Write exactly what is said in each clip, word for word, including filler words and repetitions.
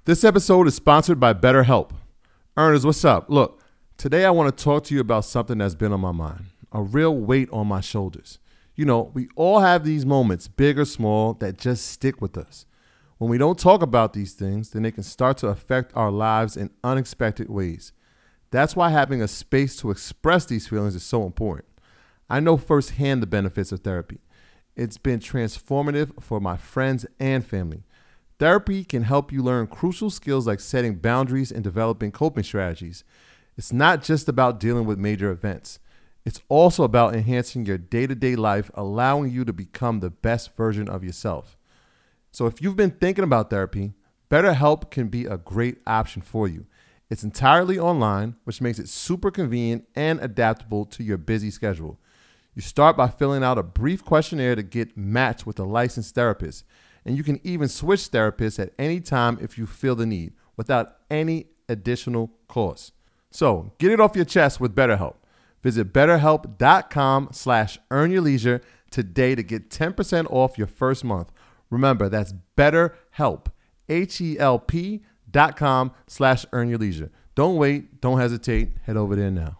This episode is sponsored by BetterHelp. Earners, what's up? Look, today I want to talk to you about something that's been on my mind, a real weight on my shoulders. You know, we all have these moments, big or small, that just stick with us. When we don't talk about these things, then they can start to affect our lives in unexpected ways. That's why having a space to express these feelings is so important. I know firsthand the benefits of therapy. It's been transformative for my friends and family. Therapy can help you learn crucial skills like setting boundaries and developing coping strategies. It's not just about dealing with major events. It's also about enhancing your day-to-day life, allowing you to become the best version of yourself. So if you've been thinking about therapy, BetterHelp can be a great option for you. It's entirely online, which makes it super convenient and adaptable to your busy schedule. You start by filling out a brief questionnaire to get matched with a licensed therapist. And you can even switch therapists at any time if you feel the need, without any additional cost. So get it off your chest with BetterHelp. Visit betterhelp.com slash earnyourleisure today to get ten percent off your first month. Remember, that's BetterHelp, H-E-L-P dot com slash earnyourleisure. Don't wait. Don't hesitate. Head over there now.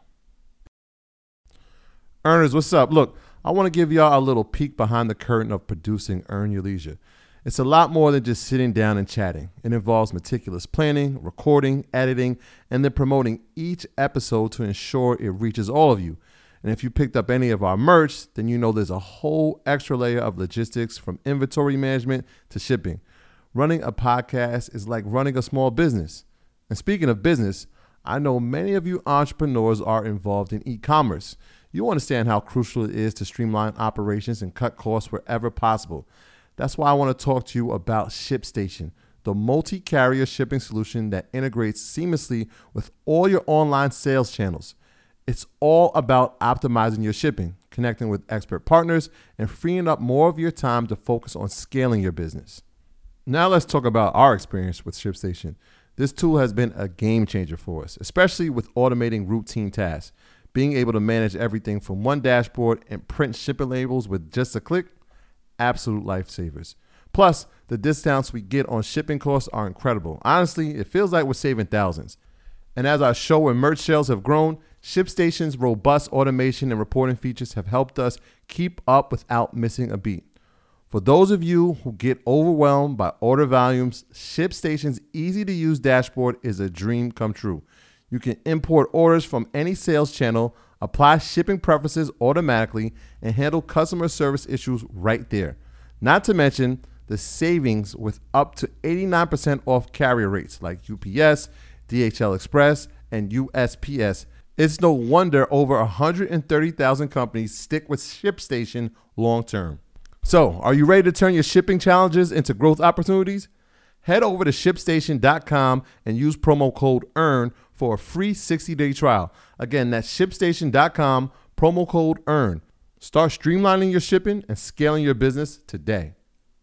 Earners, what's up? Look, I want to give y'all a little peek behind the curtain of producing Earn Your Leisure. It's a lot more than just sitting down and chatting. It involves meticulous planning, recording, editing, and then promoting each episode to ensure it reaches all of you. And if you picked up any of our merch, then you know there's a whole extra layer of logistics, from inventory management to shipping. Running a podcast is like running a small business. And speaking of business, I know many of you entrepreneurs are involved in e-commerce. You understand how crucial it is to streamline operations and cut costs wherever possible. That's why I want to talk to you about ShipStation, the multi-carrier shipping solution that integrates seamlessly with all your online sales channels. It's all about optimizing your shipping, connecting with expert partners, and freeing up more of your time to focus on scaling your business. Now let's talk about our experience with ShipStation. This tool has been a game changer for us, especially with automating routine tasks. Being able to manage everything from one dashboard and print shipping labels with just a click, absolute lifesavers. Plus, the discounts we get on shipping costs are incredible. Honestly, it feels like we're saving thousands. And as our show and merch sales have grown, ShipStation's robust automation and reporting features have helped us keep up without missing a beat. For those of you who get overwhelmed by order volumes, ShipStation's easy-to-use dashboard is a dream come true. You can import orders from any sales channel, apply shipping preferences automatically, and handle customer service issues right there. Not to mention the savings with up to eighty-nine percent off carrier rates like U P S, D H L Express, and U S P S. It's no wonder over one hundred thirty thousand companies stick with ShipStation long term. So, are you ready to turn your shipping challenges into growth opportunities? Head over to ship station dot com and use promo code EARN for a free sixty-day trial. Again, that's ship station dot com, promo code EARN. Start streamlining your shipping and scaling your business today.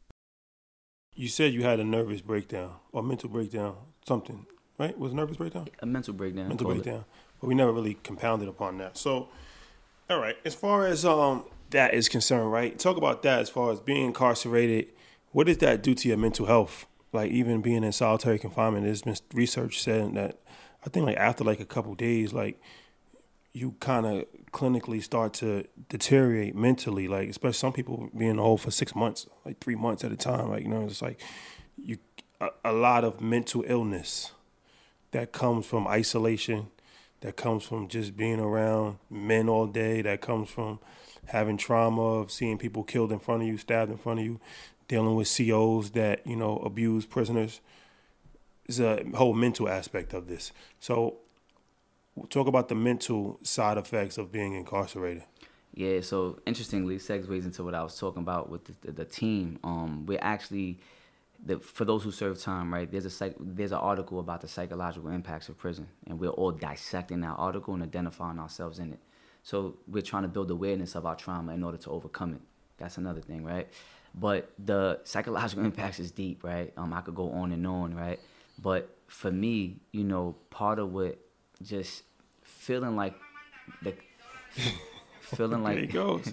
You said you had a nervous breakdown or mental breakdown, something, right? Was it a nervous breakdown? A mental breakdown. Mental breakdown. It. But we never really compounded upon that. So, all right, as far as um that is concerned, right? Talk about that as far as being incarcerated. What does that do to your mental health? Like, even being in solitary confinement, there's been research saying that I think like after like a couple days, like you kind of clinically start to deteriorate mentally. Like, especially some people being in the hole for six months, like three months at a time. Like, you know, it's like you a, a lot of mental illness that comes from isolation, that comes from just being around men all day, that comes from having trauma of seeing people killed in front of you, stabbed in front of you, dealing with C Os that, you know, abuse prisoners. There's a whole mental aspect of this. So we'll talk about the mental side effects of being incarcerated. Yeah, so interestingly, segues into what I was talking about with the, the, the team. Um, we're actually, the, for those who serve time, right, there's a psych, there's an article about the psychological impacts of prison, and we're all dissecting that article and identifying ourselves in it. So we're trying to build awareness of our trauma in order to overcome it. That's another thing, right? But the psychological impacts is deep, right? Um, I could go on and on, right? But for me, you know, part of what just feeling like the feeling like there he goes.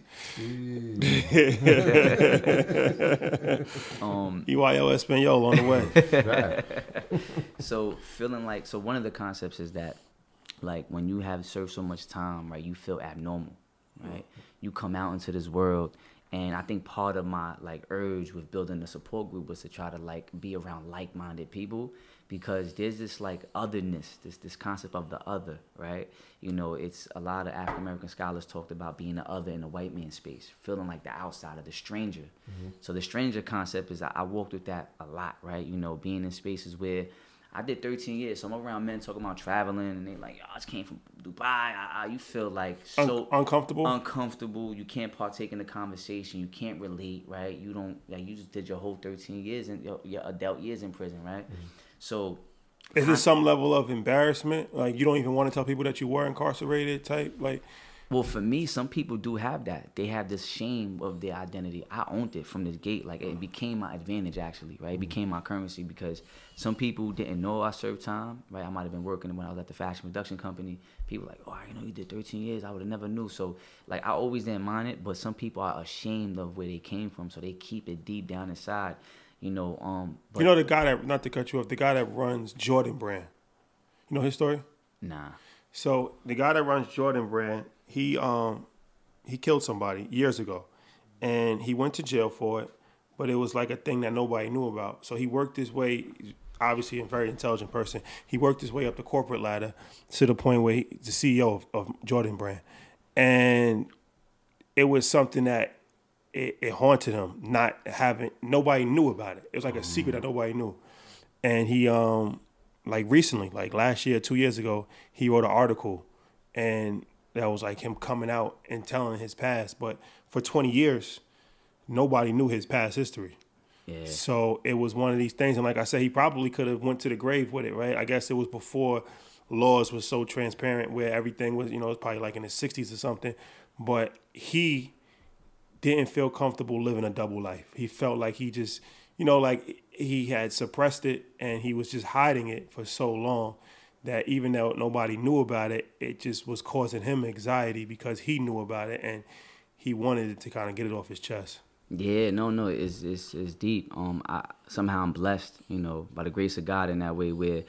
um, E Y O Espanol on the way. So feeling like, so one of the concepts is that, like, when you have served so much time, right, you feel abnormal, right? You come out into this world, and I think part of my, like, urge with building a support group was to try to, like, be around like-minded people, because there's this, like, otherness, this this concept of the other, right? You know, it's a lot of African-American scholars talked about being the other in a white man's space, feeling like the outsider, the stranger. Mm-hmm. So the stranger concept is, I, I walked with that a lot, right? You know, being in spaces where I did thirteen years, so I'm around men talking about traveling, and they like, yo, I just came from Dubai. I, I, you feel like so Un- uncomfortable. Uncomfortable. You can't partake in the conversation. You can't relate, right? You don't. Like, you just did your whole thirteen years and your, your adult years in prison, right? Mm-hmm. So, is there some level of embarrassment? Like, you don't even want to tell people that you were incarcerated, type like. Well, for me, some people do have that. They have this shame of their identity. I owned it from the gate. Like, it became my advantage, actually, right? It became my currency, because some people didn't know I served time, right? I might have been working when I was at the fashion production company. People like, oh, you know, you did thirteen years. I would have never knew. So, like, I always didn't mind it, but some people are ashamed of where they came from, so they keep it deep down inside, you know. Um, but, you know the guy that, not to cut you off, the guy that runs Jordan Brand. You know his story? Nah. So the guy that runs Jordan Brand, he um he killed somebody years ago, and he went to jail for it, but it was like a thing that nobody knew about. So he worked his way, obviously a very intelligent person, he worked his way up the corporate ladder to the point where he's the C E O of, of Jordan Brand. And it was something that it, it haunted him, not having, nobody knew about it. It was like a secret that nobody knew. And he, um like recently, like last year, two years ago, he wrote an article, and that was like him coming out and telling his past. But for twenty years, nobody knew his past history. Yeah. So it was one of these things. And like I said, he probably could have went to the grave with it, right? I guess it was before laws was so transparent, where everything was, you know, it's probably like in the sixties or something. But he didn't feel comfortable living a double life. He felt like he just, you know, like he had suppressed it, and he was just hiding it for so long that even though nobody knew about it, it just was causing him anxiety because he knew about it, and he wanted it to kind of get it off his chest. Yeah, no, no, it's it's it's deep. Um, I somehow I'm blessed, you know, by the grace of God in that way, where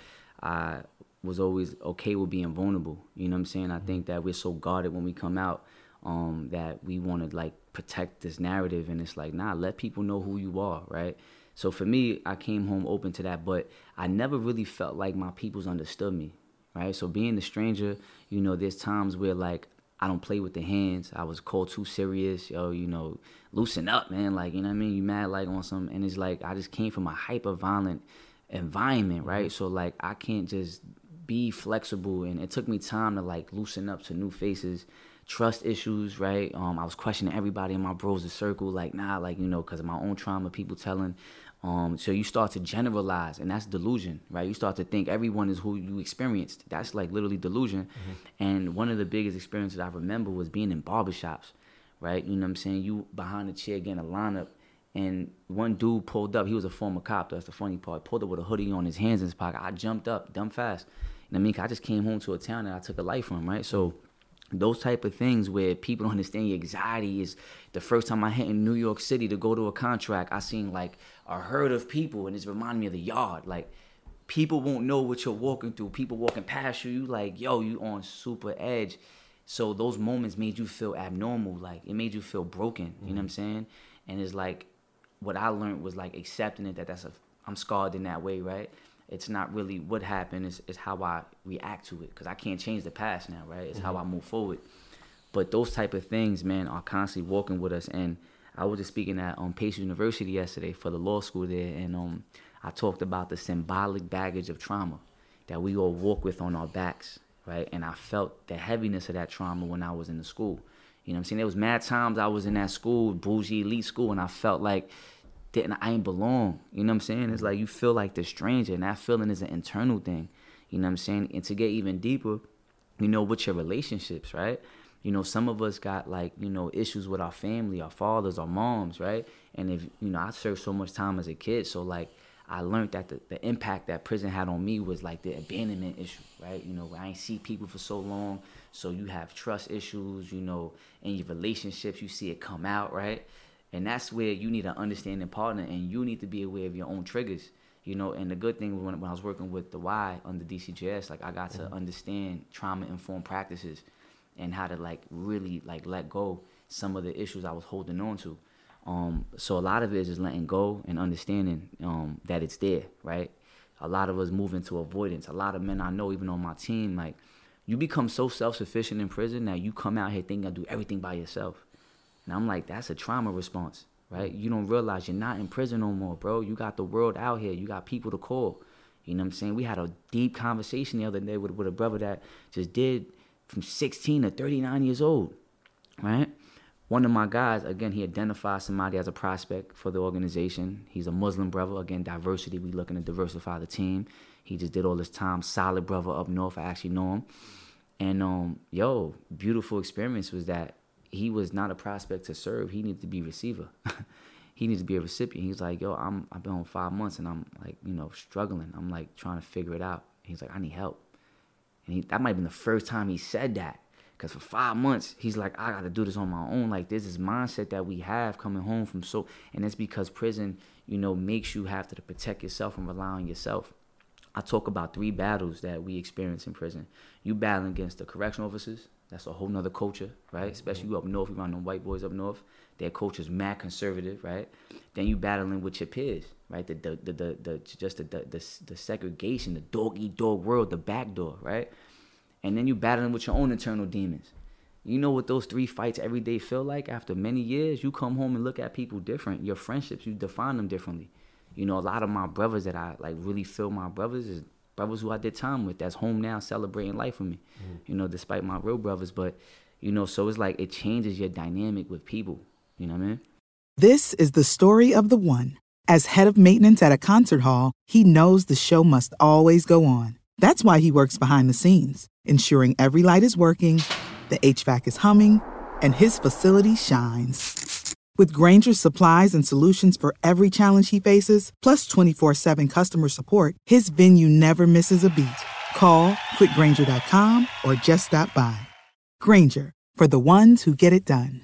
I was always okay with being vulnerable. You know what I'm saying? I think that we're so guarded when we come out, um, that we want to like protect this narrative, and it's like, nah, let people know who you are, right? So for me, I came home open to that, but I never really felt like my peoples understood me, right? So being a stranger, you know, there's times where like I don't play with the hands. I was called too serious, yo, you know, loosen up, man. Like, you know what I mean? You mad like on some, and it's like I just came from a hyper violent environment, right? So like I can't just be flexible, and it took me time to like loosen up to new faces. Trust issues, right? Um, I was questioning everybody in my bros' circle, like, nah, like, you know, because of my own trauma, people telling. Um, so you start to generalize, and that's delusion, right? You start to think everyone is who you experienced. That's like literally delusion. Mm-hmm. And one of the biggest experiences I remember was being in barbershops, right? You know what I'm saying? You behind the chair getting a lineup, and one dude pulled up. He was a former cop. That's the funny part. Pulled up with a hoodie on, his hands in his pocket. I jumped up, dumb fast. You know what I mean? 'Cause I just came home to a town that I took a life from, right? So those type of things where people don't understand your anxiety is the first time I hit in New York City to go to a contract, I seen like a herd of people, and it's reminding me of the Yard. Like, people won't know what you're walking through. People walking past you, you like, yo, you on super edge. So those moments made you feel abnormal. Like, it made you feel broken. You mm-hmm. know what I'm saying? And it's like, what I learned was like accepting it, that that's a, I'm scarred in that way, right? It's not really what happened, it's, it's how I react to it, because I can't change the past now, right? It's mm-hmm. how I move forward. But those type of things, man, are constantly walking with us. And I was just speaking at um, Pace University yesterday for the law school there, and um, I talked about the symbolic baggage of trauma that we all walk with on our backs, right? And I felt the heaviness of that trauma when I was in the school. You know what I'm saying? There was mad times I was in that school, bougie elite school, and I felt like didn't I ain't belong. You know what I'm saying? It's like you feel like the stranger, and that feeling is an internal thing. You know what I'm saying? And to get even deeper, you know, with your relationships, right? You know, some of us got like, you know, issues with our family, our fathers, our moms, right? And if, you know, I served so much time as a kid, so like I learned that the, the impact that prison had on me was like the abandonment issue, right? You know, I ain't see people for so long, so you have trust issues, you know, in your relationships, you see it come out, right? And that's where you need an understanding partner, and you need to be aware of your own triggers, you know. And the good thing when, when I was working with the Y under D C J S, like I got to understand trauma-informed practices and how to like really like let go some of the issues I was holding on to. Um, so a lot of it is just letting go and understanding um, that it's there, right? A lot of us move into avoidance. A lot of men I know, even on my team, like you become so self-sufficient in prison that you come out here thinking you do everything by yourself. And I'm like, that's a trauma response, right? You don't realize you're not in prison no more, bro. You got the world out here. You got people to call. You know what I'm saying? We had a deep conversation the other day with, with a brother that just did from sixteen to thirty-nine years old, right? One of my guys, again, he identifies somebody as a prospect for the organization. He's a Muslim brother. Again, diversity. We looking to diversify the team. He just did all this time. Solid brother up north. I actually know him. And, um, yo, beautiful experience was that he was not a prospect to serve. He needed to be a receiver. He needs to be a recipient. He's like, yo, I'm, I've been on five months and I'm, like, you know, struggling. I'm, like, trying to figure it out. He's like, I need help. And he, that might have been the first time he said that. Because for five months, he's like, I got to do this on my own. Like, there's this mindset that we have coming home from so, and it's because prison, you know, makes you have to protect yourself and rely on yourself. I talk about three battles that we experience in prison. You battling against the correctional officers. That's a whole nother culture, right? Especially you up north, you around them white boys up north. Their culture's mad conservative, right? Then you battling with your peers, right? The the the the, the just the, the the the segregation, the dog eat dog world, the back door, right? And then you battling with your own internal demons. You know what those three fights every day feel like? After many years, you come home and look at people different. Your friendships, you define them differently. You know, a lot of my brothers that I like really feel my brothers is brothers who I did time with that's home now celebrating life with me, mm. you know, despite my real brothers. But, you know, so it's like it changes your dynamic with people. You know what I mean? This is the story of the one. As head of maintenance at a concert hall, he knows the show must always go on. That's why he works behind the scenes, ensuring every light is working, the H V A C is humming, and his facility shines. With Grainger's supplies and solutions for every challenge he faces, plus twenty-four seven customer support, his venue never misses a beat. Call quick grainger dot com or just stop by. Grainger, for the ones who get it done.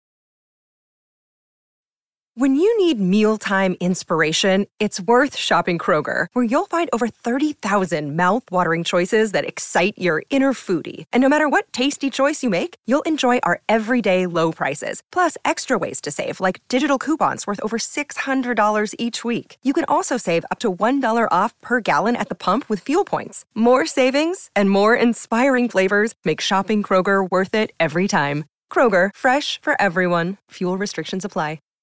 When you need mealtime inspiration, it's worth shopping Kroger, where you'll find over thirty thousand mouth-watering choices that excite your inner foodie. And no matter what tasty choice you make, you'll enjoy our everyday low prices, plus extra ways to save, like digital coupons worth over six hundred dollars each week. You can also save up to one dollar off per gallon at the pump with fuel points. More savings and more inspiring flavors make shopping Kroger worth it every time. Kroger, fresh for everyone. Fuel restrictions apply.